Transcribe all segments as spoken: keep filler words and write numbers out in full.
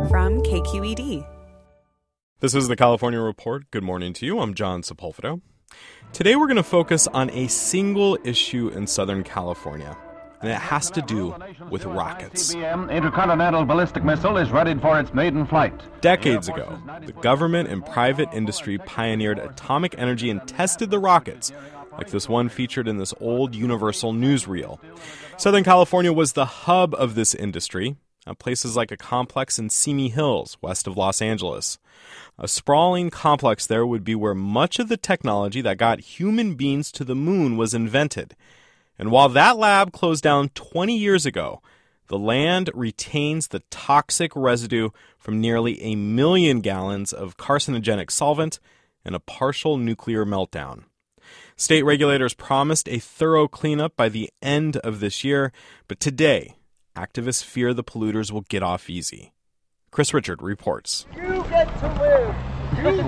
from K Q E D. This is the California Report. Good morning to you. I'm John Sepulveda. Today we're going to focus on a single issue in Southern California, and it has to do with rockets. Intercontinental ballistic missile is readied for its maiden flight. Decades ago, the government and private industry pioneered atomic energy and tested the rockets, like this one featured in this old Universal newsreel. Southern California was the hub of this industry, at places like a complex in Simi Hills, west of Los Angeles. A sprawling complex there would be where much of the technology that got human beings to the moon was invented. And while that lab closed down twenty years ago, the land retains the toxic residue from nearly a million gallons of carcinogenic solvent and a partial nuclear meltdown. State regulators promised a thorough cleanup by the end of this year, but today, activists fear the polluters will get off easy. Chris Richard reports. You get to live. You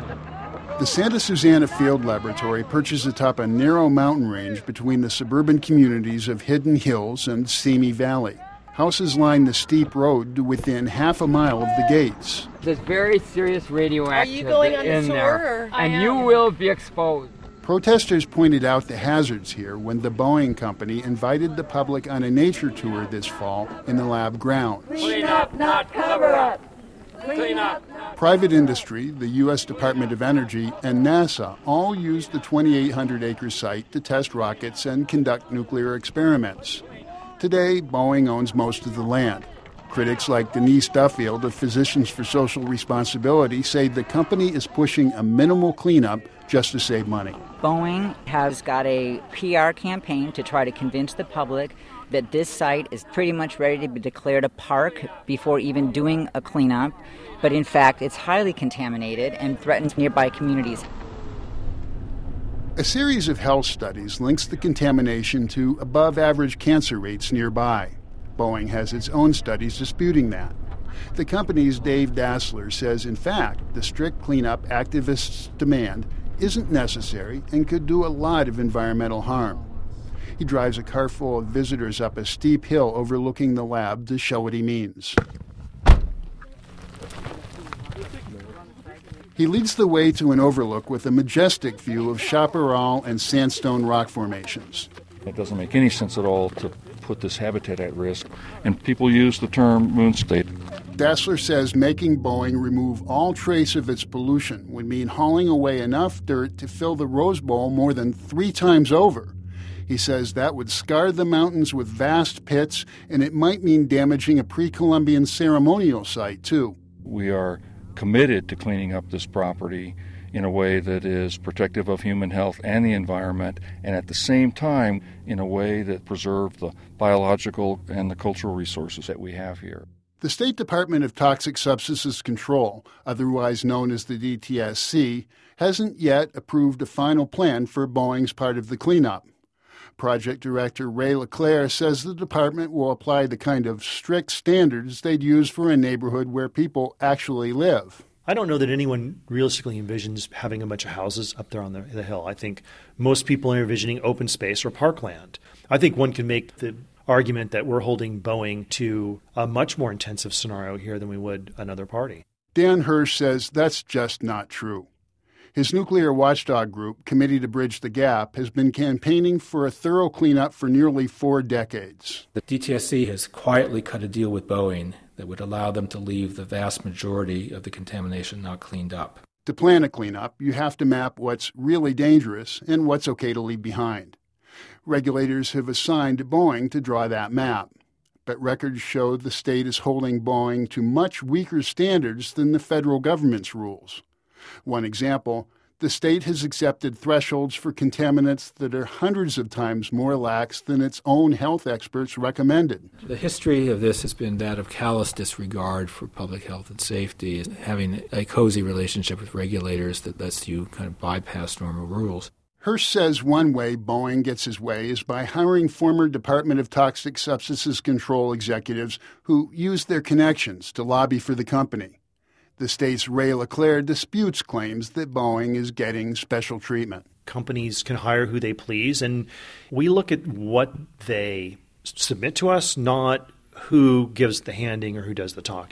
live. The Santa Susana Field Laboratory perches atop a narrow mountain range between the suburban communities of Hidden Hills and Simi Valley. Houses line the steep road to within half a mile of the gates. There's very serious radioactivity Are you going on in a tour, there, or? and you will be exposed. Protesters pointed out the hazards here when the Boeing company invited the public on a nature tour this fall in the lab grounds. Clean up, not cover up. Clean up. Private industry, the U S Department of Energy, and NASA all used the twenty-eight hundred acre site to test rockets and conduct nuclear experiments. Today, Boeing owns most of the land. Critics like Denise Duffield of Physicians for Social Responsibility say the company is pushing a minimal cleanup just to save money. Boeing has got a P R campaign to try to convince the public that this site is pretty much ready to be declared a park before even doing a cleanup. But in fact, it's highly contaminated and threatens nearby communities. A series of health studies links the contamination to above-average cancer rates nearby. Boeing has its own studies disputing that. The company's Dave Dassler says, in fact, the strict cleanup activists demand isn't necessary and could do a lot of environmental harm. He drives a car full of visitors up a steep hill overlooking the lab to show what he means. He leads the way to an overlook with a majestic view of chaparral and sandstone rock formations. It doesn't make any sense at all to put this habitat at risk, and people use the term moon state. Dassler says making Boeing remove all trace of its pollution would mean hauling away enough dirt to fill the Rose Bowl more than three times over. He says that would scar the mountains with vast pits, and it might mean damaging a pre-Columbian ceremonial site, too. We are committed to cleaning up this property in a way that is protective of human health and the environment, and at the same time in a way that preserves the biological and the cultural resources that we have here. The State Department of Toxic Substances Control, otherwise known as the D T S C, hasn't yet approved a final plan for Boeing's part of the cleanup. Project Director Ray LeClaire says the department will apply the kind of strict standards they'd use for a neighborhood where people actually live. I don't know that anyone realistically envisions having a bunch of houses up there on the, the hill. I think most people are envisioning open space or parkland. I think one can make the argument that we're holding Boeing to a much more intensive scenario here than we would another party. Dan Hirsch says that's just not true. His nuclear watchdog group, Committee to Bridge the Gap, has been campaigning for a thorough cleanup for nearly four decades. The D T S C has quietly cut a deal with Boeing that would allow them to leave the vast majority of the contamination not cleaned up. To plan a cleanup, you have to map what's really dangerous and what's okay to leave behind. Regulators have assigned Boeing to draw that map, but records show the state is holding Boeing to much weaker standards than the federal government's rules. One example, the state has accepted thresholds for contaminants that are hundreds of times more lax than its own health experts recommended. The history of this has been that of callous disregard for public health and safety, having a cozy relationship with regulators that lets you kind of bypass normal rules. Hirsch says one way Boeing gets his way is by hiring former Department of Toxic Substances Control executives who use their connections to lobby for the company. The state's Ray LeClaire disputes claims that Boeing is getting special treatment. Companies can hire who they please, and we look at what they submit to us, not who gives the handing or who does the talking.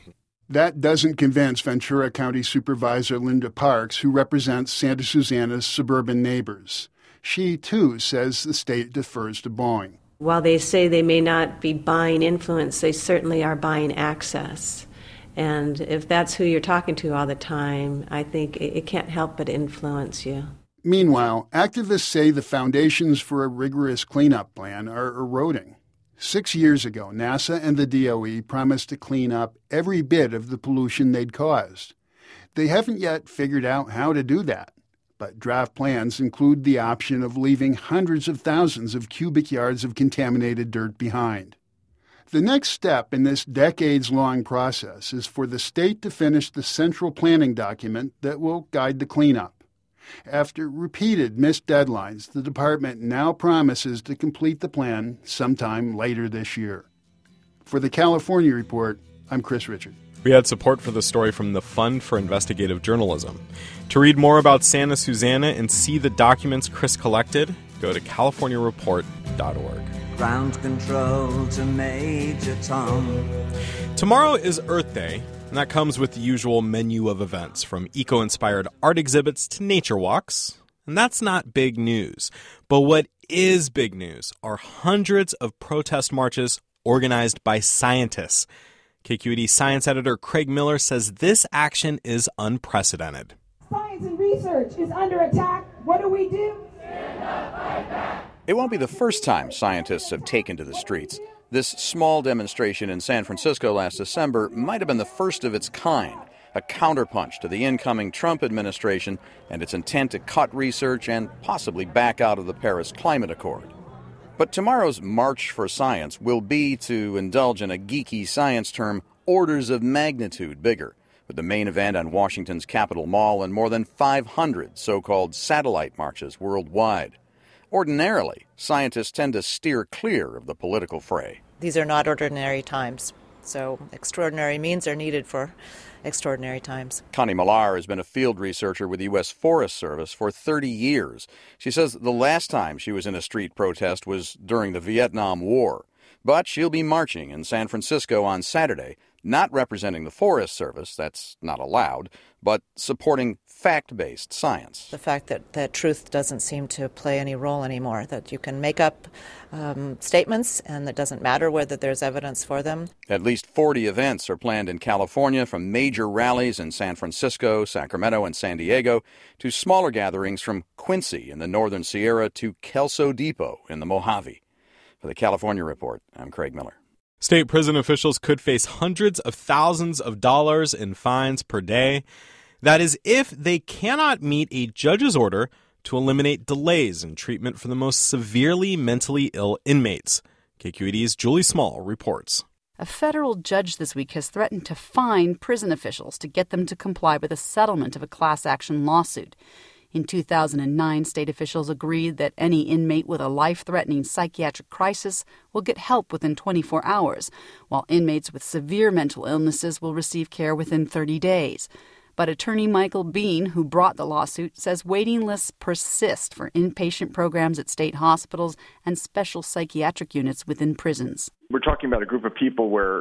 That doesn't convince Ventura County Supervisor Linda Parks, who represents Santa Susana's suburban neighbors. She, too, says the state defers to Boeing. While they say they may not be buying influence, they certainly are buying access. And if that's who you're talking to all the time, I think it can't help but influence you. Meanwhile, activists say the foundations for a rigorous cleanup plan are eroding. Six years ago, NASA and the D O E promised to clean up every bit of the pollution they'd caused. They haven't yet figured out how to do that, but draft plans include the option of leaving hundreds of thousands of cubic yards of contaminated dirt behind. The next step in this decades-long process is for the state to finish the central planning document that will guide the cleanup. After repeated missed deadlines, the department now promises to complete the plan sometime later this year. For the California Report, I'm Chris Richard. We had support for the story from the Fund for Investigative Journalism. To read more about Santa Susana and see the documents Chris collected, go to california report dot org. Ground control to Major Tom. Tomorrow is Earth Day, and that comes with the usual menu of events, from eco-inspired art exhibits to nature walks. And that's not big news. But what is big news are hundreds of protest marches organized by scientists. K Q E D science editor Craig Miller says this action is unprecedented. Science and research is under attack. What do we do? Stand up, fight back. It won't be the first time scientists have taken to the streets. This small demonstration in San Francisco last December might have been the first of its kind, a counterpunch to the incoming Trump administration and its intent to cut research and possibly back out of the Paris Climate Accord. But tomorrow's March for Science will be, to indulge in a geeky science term, orders of magnitude bigger, with the main event on Washington's Capitol Mall and more than five hundred so-called satellite marches worldwide. Ordinarily, scientists tend to steer clear of the political fray. These are not ordinary times, so extraordinary means are needed for extraordinary times. Connie Millar has been a field researcher with the U S Forest Service for thirty years. She says the last time she was in a street protest was during the Vietnam War. But she'll be marching in San Francisco on Saturday, not representing the Forest Service, that's not allowed, but supporting fact-based science. The fact that, that truth doesn't seem to play any role anymore, that you can make up um, statements and it doesn't matter whether there's evidence for them. At least forty events are planned in California, from major rallies in San Francisco, Sacramento, and San Diego to smaller gatherings from Quincy in the Northern Sierra to Kelso Depot in the Mojave. For the California Report, I'm Craig Miller. State prison officials could face hundreds of thousands of dollars in fines per day. That is if they cannot meet a judge's order to eliminate delays in treatment for the most severely mentally ill inmates. K Q E D's Julie Small reports. A federal judge this week has threatened to fine prison officials to get them to comply with a settlement of a class action lawsuit. In two thousand nine, state officials agreed that any inmate with a life-threatening psychiatric crisis will get help within twenty-four hours, while inmates with severe mental illnesses will receive care within thirty days. But attorney Michael Bean, who brought the lawsuit, says waiting lists persist for inpatient programs at state hospitals and special psychiatric units within prisons. We're talking about a group of people where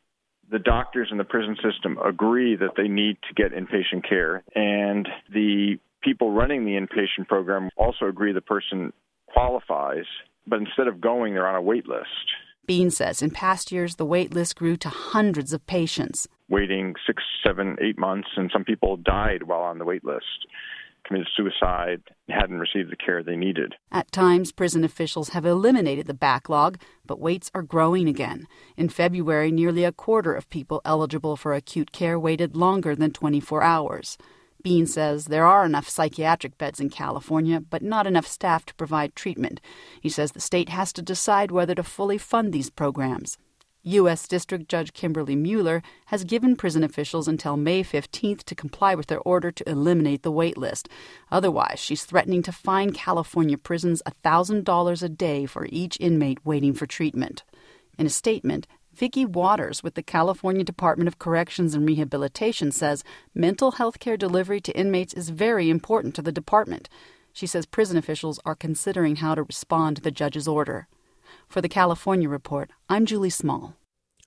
the doctors in the prison system agree that they need to get inpatient care, and the people running the inpatient program also agree the person qualifies, but instead of going, they're on a wait list. Bean says in past years, the wait list grew to hundreds of patients. Waiting six, seven, eight months, and some people died while on the wait list, committed suicide, hadn't received the care they needed. At times, prison officials have eliminated the backlog, but waits are growing again. In February, nearly a quarter of people eligible for acute care waited longer than twenty-four hours. Bean says there are enough psychiatric beds in California, but not enough staff to provide treatment. He says the state has to decide whether to fully fund these programs. U S District Judge Kimberly Mueller has given prison officials until May fifteenth to comply with their order to eliminate the wait list. Otherwise, she's threatening to fine California prisons one thousand dollars a day for each inmate waiting for treatment. In a statement, Vicki Waters with the California Department of Corrections and Rehabilitation says mental health care delivery to inmates is very important to the department. She says prison officials are considering how to respond to the judge's order. For the California Report, I'm Julie Small.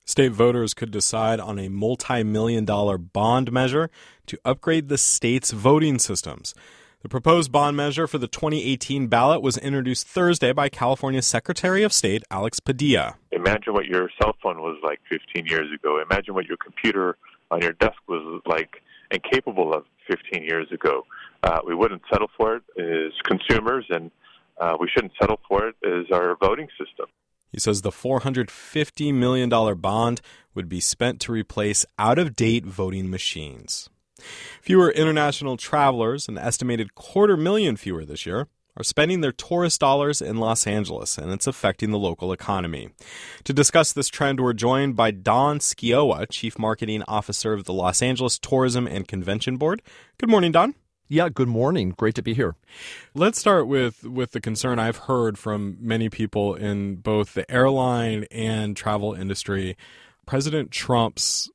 State voters could decide on a multi-million dollar bond measure to upgrade the state's voting systems. The proposed bond measure for the twenty eighteen ballot was introduced Thursday by California Secretary of State Alex Padilla. Imagine what your cell phone was like fifteen years ago. Imagine what your computer on your desk was like and capable of fifteen years ago. Uh, we wouldn't settle for it as consumers, and uh, we shouldn't settle for it as our voting system. He says the four hundred fifty million dollars bond would be spent to replace out-of-date voting machines. Fewer international travelers, an estimated quarter million fewer this year, are spending their tourist dollars in Los Angeles, and it's affecting the local economy. To discuss this trend, we're joined by Don Skiowa, Chief Marketing Officer of the Los Angeles Tourism and Convention Board. Good morning, Don. Yeah, good morning. Great to be here. Let's start with, with the concern I've heard from many people in both the airline and travel industry. President Trump's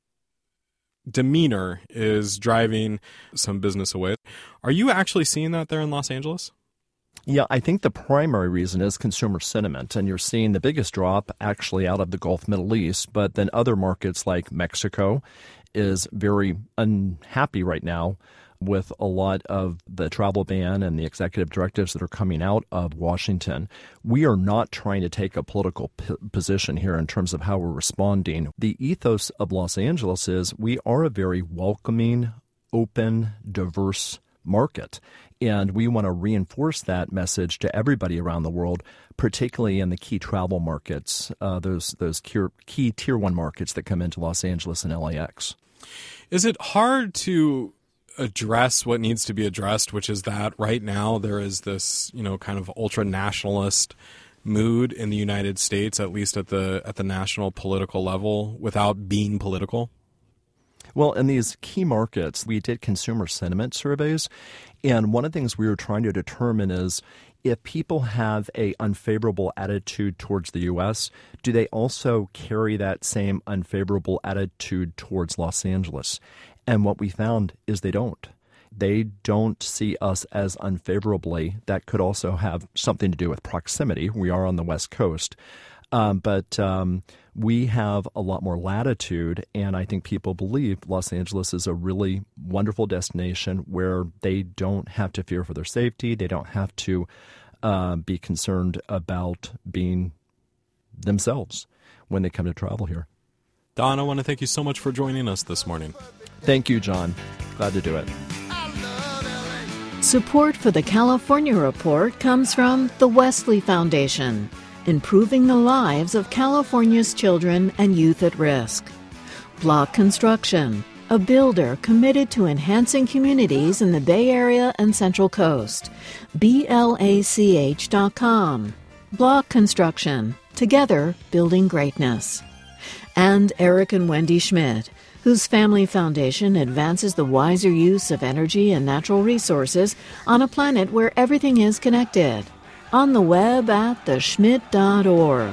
demeanor is driving some business away. Are you actually seeing that there in Los Angeles? Yeah, I think the primary reason is consumer sentiment, and you're seeing the biggest drop actually out of the Gulf Middle East, but then other markets like Mexico is very unhappy right now with a lot of the travel ban and the executive directives that are coming out of Washington. We are not trying to take a political p- position here in terms of how we're responding. The ethos of Los Angeles is we are a very welcoming, open, diverse market. And we want to reinforce that message to everybody around the world, particularly in the key travel markets, uh, those those key, key tier one markets that come into Los Angeles and L A X. Is it hard to address what needs to be addressed, which is that right now there is this, you know, kind of ultra-nationalist mood in the United States, at least at the at the national political level, without being political? Well, in these key markets, we did consumer sentiment surveys, and one of the things we were trying to determine is if people have a unfavorable attitude towards the U S, do they also carry that same unfavorable attitude towards Los Angeles? And what we found is they don't. They don't see us as unfavorably. That could also have something to do with proximity. We are on the West Coast. Um, but um, we have a lot more latitude, and I think people believe Los Angeles is a really wonderful destination where they don't have to fear for their safety. They don't have to uh, be concerned about being themselves when they come to travel here. Don, I want to thank you so much for joining us this morning. Thank you, John. Glad to do it. Support for the California Report comes from the Wesley Foundation, improving the lives of California's children and youth at risk. Block Construction, a builder committed to enhancing communities in the Bay Area and Central Coast. B L A C H dot com. Block Construction, together building greatness. And Eric and Wendy Schmidt, whose family foundation advances the wiser use of energy and natural resources on a planet where everything is connected. On the web at the schmidt dot org.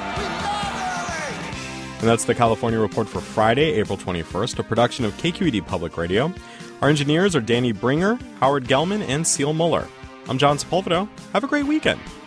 And that's the California Report for Friday, April twenty-first, a production of K Q E D Public Radio. Our engineers are Danny Bringer, Howard Gelman, and Seal Muller. I'm John Sepulveda. Have a great weekend.